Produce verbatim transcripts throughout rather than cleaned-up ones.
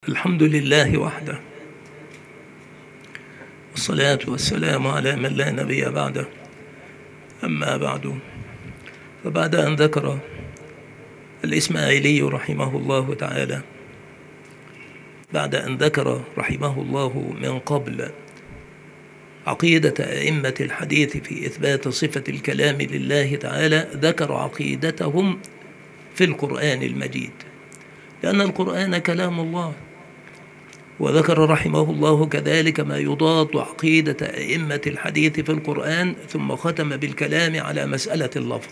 الحمد لله وحده، والصلاة والسلام على من لا نبي بعده. أما بعد، فبعد أن ذكر الإسماعيلي رحمه الله تعالى بعد أن ذكر رحمه الله من قبل عقيدة أئمة الحديث في إثبات صفة الكلام لله تعالى، ذكر عقيدتهم في القرآن المجيد، لأن القرآن كلام الله. وذكر رحمه الله كذلك ما يضاد عقيدة أئمة الحديث في القرآن، ثم ختم بالكلام على مسألة اللفظ.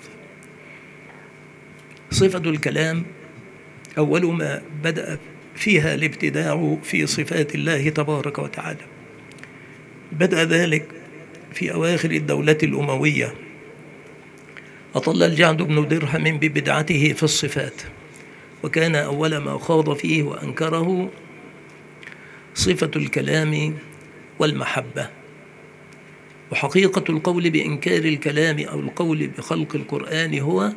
صفة الكلام أول ما بدأ فيها الابتداع في صفات الله تبارك وتعالى. بدأ ذلك في أواخر الدولة الأموية، أطل الجعد بن درهم ببدعته في الصفات، وكان أول ما خاض فيه وأنكره صفة الكلام والمحبة. وحقيقة القول بإنكار الكلام أو القول بخلق القرآن هو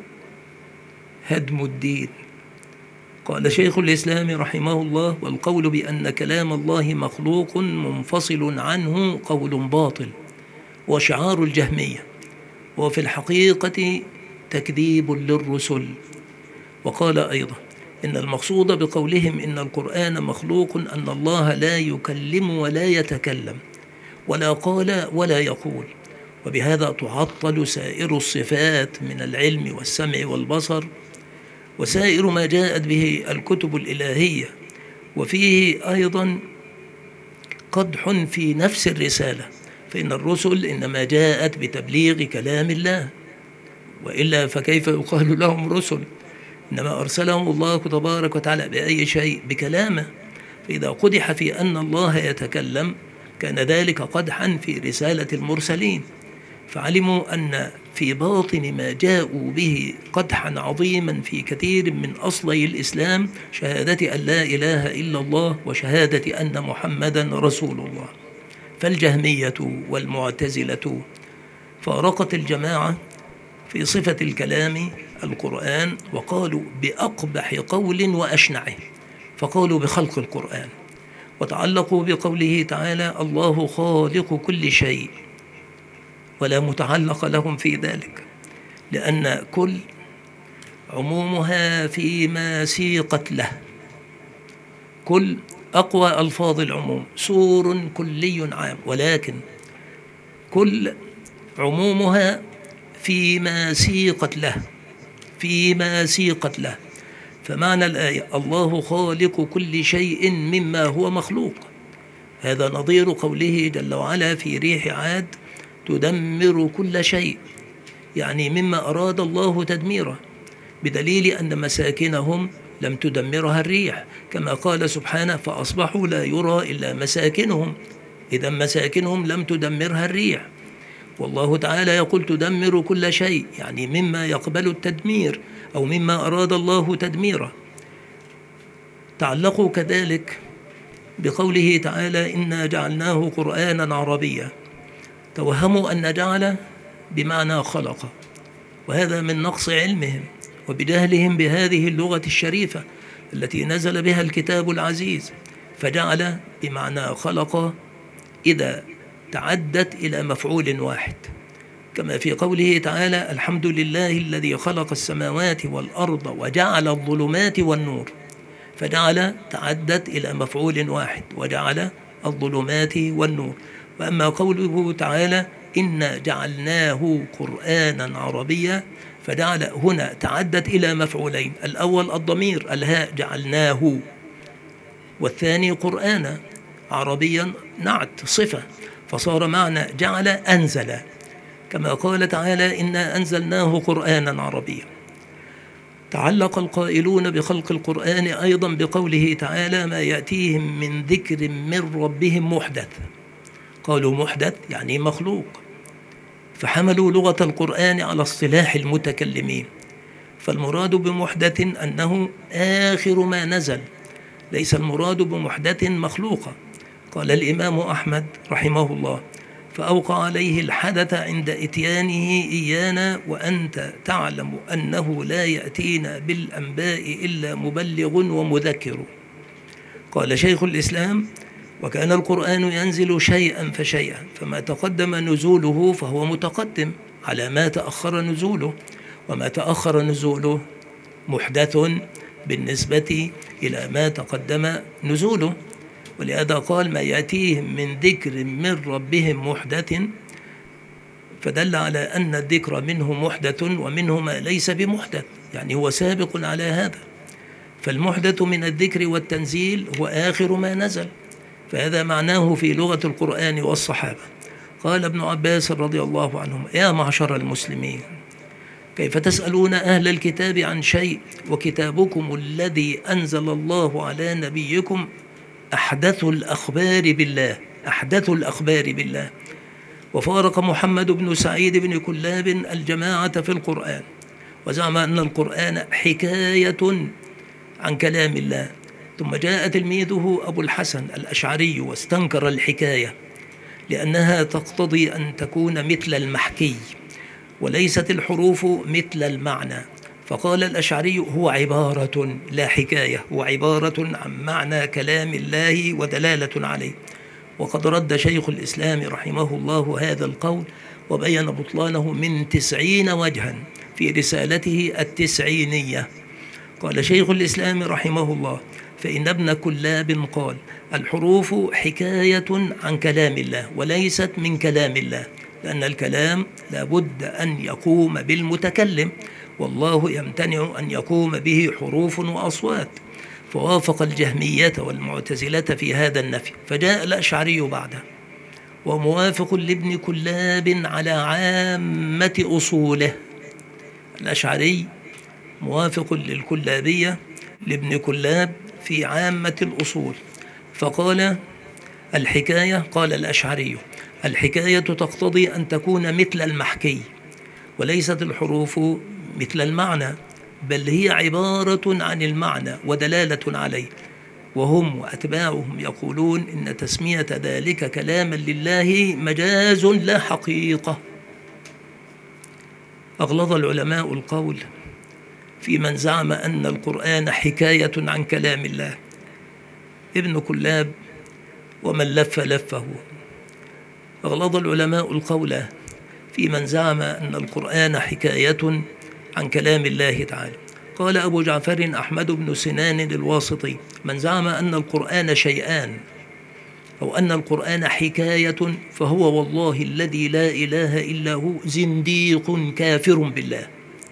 هدم الدين. قال شيخ الإسلام رحمه الله: والقول بأن كلام الله مخلوق منفصل عنه قول باطل وشعار الجهمية، وفي الحقيقة تكذيب للرسل. وقال أيضا: إن المقصود بقولهم إن القرآن مخلوق أن الله لا يكلم ولا يتكلم ولا قال ولا يقول، وبهذا تعطل سائر الصفات من العلم والسمع والبصر وسائر ما جاءت به الكتب الإلهية. وفيه أيضا قدح في نفس الرسالة، فإن الرسل إنما جاءت بتبليغ كلام الله، وإلا فكيف يقال لهم رسل؟ إنما أرسلهم الله تبارك وتعالى بأي شيء؟ بكلامه. فإذا قدح في أن الله يتكلم كان ذلك قدحا في رسالة المرسلين، فعلموا أن في باطن ما جاءوا به قدحا عظيما في كثير من أصلي الإسلام، شهادة أن لا إله إلا الله وشهادة أن محمدا رسول الله. فالجهمية والمعتزلة فارقت الجماعة في صفة الكلام القرآن، وقالوا بأقبح قول وأشنعه، فقالوا بخلق القرآن، وتعلقوا بقوله تعالى: الله خالق كل شيء، ولا متعلق لهم في ذلك، لأن كل عمومها فيما سيقت له. كل أقوى ألفاظ العموم، سور كلي عام، ولكن كل عمومها فيما سيقت له فيما سيقت له فمعنى الآية: الله خالق كل شيء مما هو مخلوق. هذا نظير قوله جل وعلا في ريح عاد: تدمر كل شيء، يعني مما أراد الله تدميره، بدليل أن مساكنهم لم تدمرها الريح، كما قال سبحانه: فأصبحوا لا يرى إلا مساكنهم. إذا مساكنهم لم تدمرها الريح. والله تعالى يقول تدمر كل شيء، يعني مما يقبل التدمير أو مما أراد الله تدميره. تعلقوا كذلك بقوله تعالى: إنا جعلناه قرآنا عربيا. توهموا أن جعل بمعنى خلق، وهذا من نقص علمهم وبجهلهم بهذه اللغة الشريفة التي نزل بها الكتاب العزيز. فجعل بمعنى خلق إذا تعدت إلى مفعول واحد، كما في قوله تعالى: الحمد لله الذي خلق السماوات والأرض وجعل الظلمات والنور. فجعل تعدت إلى مفعول واحد، وجعل الظلمات والنور. وأما قوله تعالى: إنا جعلناه قرآنا عربيا، فجعل هنا تعدت إلى مفعولين: الأول الضمير الهاء جعلناه، والثاني قرآنا عربيا نعت صفة، فصار معنى جعل أنزل، كما قال تعالى: إنا أنزلناه قرآنا عربيا. تعلق القائلون بخلق القرآن أيضا بقوله تعالى: ما يأتيهم من ذكر من ربهم محدث. قالوا محدث يعني مخلوق، فحملوا لغة القرآن على اصطلاح المتكلمين، فالمراد بمحدث أنه آخر ما نزل، ليس المراد بمحدث مخلوقا. قال الإمام أحمد رحمه الله: فأوقع عليه الحدث عند إتيانه إيانا وأنت تعلم أنه لا يأتينا بالأنباء إلا مبلغ ومذكر. قال شيخ الإسلام: وكان القرآن ينزل شيئا فشيئا، فما تقدم نزوله فهو متقدم على ما تأخر نزوله، وما تأخر نزوله محدث بالنسبة إلى ما تقدم نزوله. ولهذا قال: ما يأتيهم من ذكر من ربهم محدث، فدل على أن الذكر منه محدث ومنه ما ليس بمحدث، يعني هو سابق على هذا. فالمحدث من الذكر والتنزيل هو آخر ما نزل، فهذا معناه في لغة القرآن والصحابة. قال ابن عباس رضي الله عنهما: يا معشر المسلمين، كيف تسألون أهل الكتاب عن شيء وكتابكم الذي أنزل الله على نبيكم أحدث الأخبار بالله أحدث الأخبار بالله وفارق محمد بن سعيد بن كلاب الجماعة في القرآن، وزعم أن القرآن حكاية عن كلام الله. ثم جاء تلميذه أبو الحسن الأشعري واستنكر الحكاية، لأنها تقتضي أن تكون مثل المحكي، وليست الحروف مثل المعنى. فقال الأشعري: هو عبارة لا حكاية، هو عبارة عن معنى كلام الله ودلالة عليه. وقد رد شيخ الإسلام رحمه الله هذا القول، وبين بطلانه من تسعين وجها في رسالته التسعينية. قال شيخ الإسلام رحمه الله: فإن ابن كلاب قال: الحروف حكاية عن كلام الله وليست من كلام الله، لأن الكلام لابد أن يقوم بالمتكلم، والله يمتنع أن يقوم به حروف وأصوات. فوافق الجهمية والمعتزلة في هذا النفي، فجاء الأشعري بعده وموافق لابن كلاب على عامة أصوله. الأشعري موافق للكلابية لابن كلاب في عامة الأصول، فقال: الحكاية، قال الأشعري: الحكاية تقتضي أن تكون مثل المحكي، وليست الحروف مثل المعنى، بل هي عبارة عن المعنى ودلالة عليه. وهم وأتباعهم يقولون إن تسمية ذلك كلاما لله مجاز لا حقيقة. أغلظ العلماء القول في من زعم أن القرآن حكاية عن كلام الله، ابن كلاب ومن لف لفه. أغلظ العلماء القول في من زعم أن القرآن حكاية عن كلام الله تعالى. قال أبو جعفر أحمد بن سنان الواسطي: من زعم أن القرآن شيئان أو أن القرآن حكاية فهو والله الذي لا إله إلا هو زنديق كافر بالله.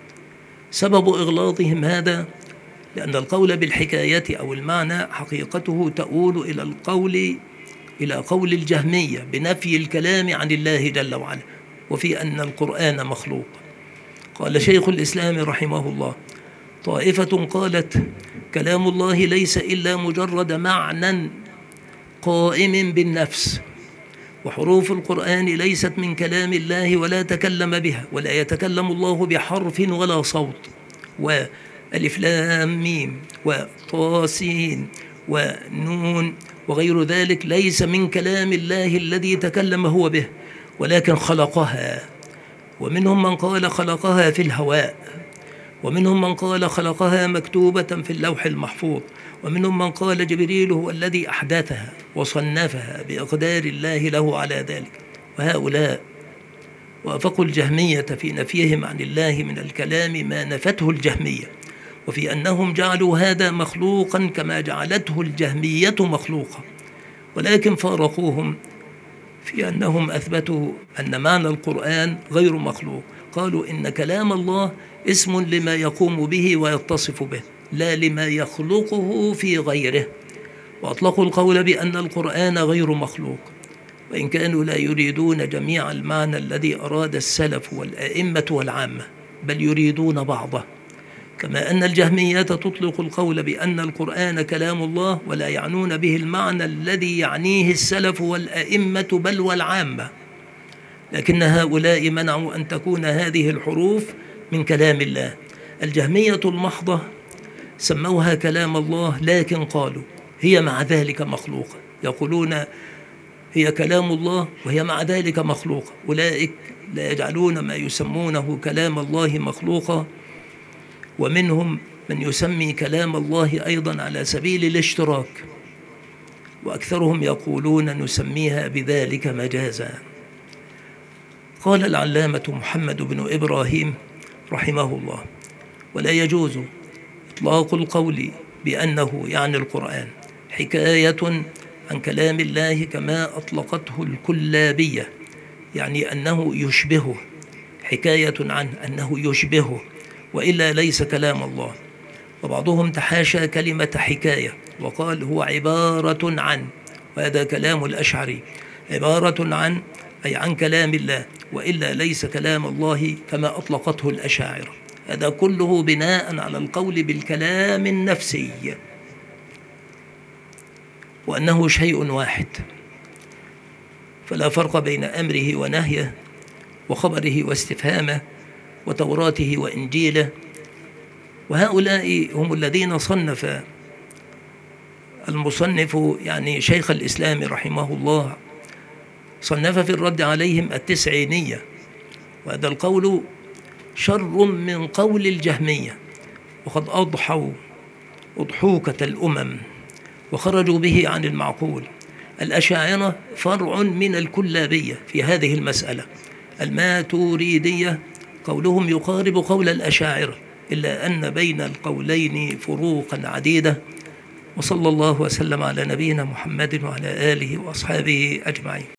سبب إغلاظهم هذا لأن القول بالحكاية أو المعنى حقيقته تؤول إلى القول إلى قول الجهمية بنفي الكلام عن الله جل وعلا، وفي أن القرآن مخلوق. قال شيخ الإسلام رحمه الله: طائفة قالت: كلام الله ليس إلا مجرد معنى قائم بالنفس، وحروف القرآن ليست من كلام الله ولا تكلم بها، ولا يتكلم الله بحرف ولا صوت، وألف لام ميم وطاسين ونون وغير ذلك ليس من كلام الله الذي تكلم هو به، ولكن خلقها. ومنهم من قال خلقها في الهواء، ومنهم من قال خلقها مكتوبة في اللوح المحفوظ، ومنهم من قال جبريل هو الذي أحدثها وصنفها بإقدار الله له على ذلك. وهؤلاء وافقوا الجهمية في نفيهم عن الله من الكلام ما نفته الجهمية، وفي أنهم جعلوا هذا مخلوقا كما جعلته الجهمية مخلوقا، ولكن فارقوهم في أنهم أثبتوا أن معنى القرآن غير مخلوق. قالوا إن كلام الله اسم لما يقوم به ويتصف به، لا لما يخلقه في غيره. وأطلقوا القول بأن القرآن غير مخلوق، وإن كانوا لا يريدون جميع المعنى الذي أراد السلف والأئمة والعامة، بل يريدون بعضه، كما أن الجهمية تطلق القول بأن القرآن كلام الله ولا يعنون به المعنى الذي يعنيه السلف والأئمة بل والعامة. لكن هؤلاء منعوا أن تكون هذه الحروف من كلام الله. الجهمية المحضة سموها كلام الله، لكن قالوا هي مع ذلك مخلوقة، يقولون هي كلام الله وهي مع ذلك مخلوقة. أولئك لا يجعلون ما يسمونه كلام الله مخلوقا، ومنهم من يسمي كلام الله أيضا على سبيل الاشتراك، وأكثرهم يقولون نسميها بذلك مجازا. قال العلامة محمد بن إبراهيم رحمه الله: ولا يجوز إطلاق القول بأنه يعني القرآن حكاية عن كلام الله كما أطلقته الكلابية، يعني أنه يشبهه، حكاية عنه أنه يشبهه، وإلا ليس كلام الله. وبعضهم تحاشى كلمة حكاية وقال هو عبارة عن، وهذا كلام الأشعري، عبارة عن أي عن كلام الله، وإلا ليس كلام الله كما أطلقته الأشاعرة. هذا كله بناء على القول بالكلام النفسي وأنه شيء واحد، فلا فرق بين أمره ونهيه وخبره واستفهامه وتوراته وإنجيله. وهؤلاء هم الذين صنف المصنف يعني شيخ الإسلام رحمه الله صنف في الرد عليهم التسعينية، وهذا القول شر من قول الجهمية، وقد أضحوا أضحوكة الأمم وخرجوا به عن المعقول. الأشاعرة فرع من الكلابية في هذه المسألة. الماتوريدية قولهم يقارب قول الأشاعرة، إلا أن بين القولين فروقا عديدة. وصلى الله وسلم على نبينا محمد وعلى آله وأصحابه أجمعين.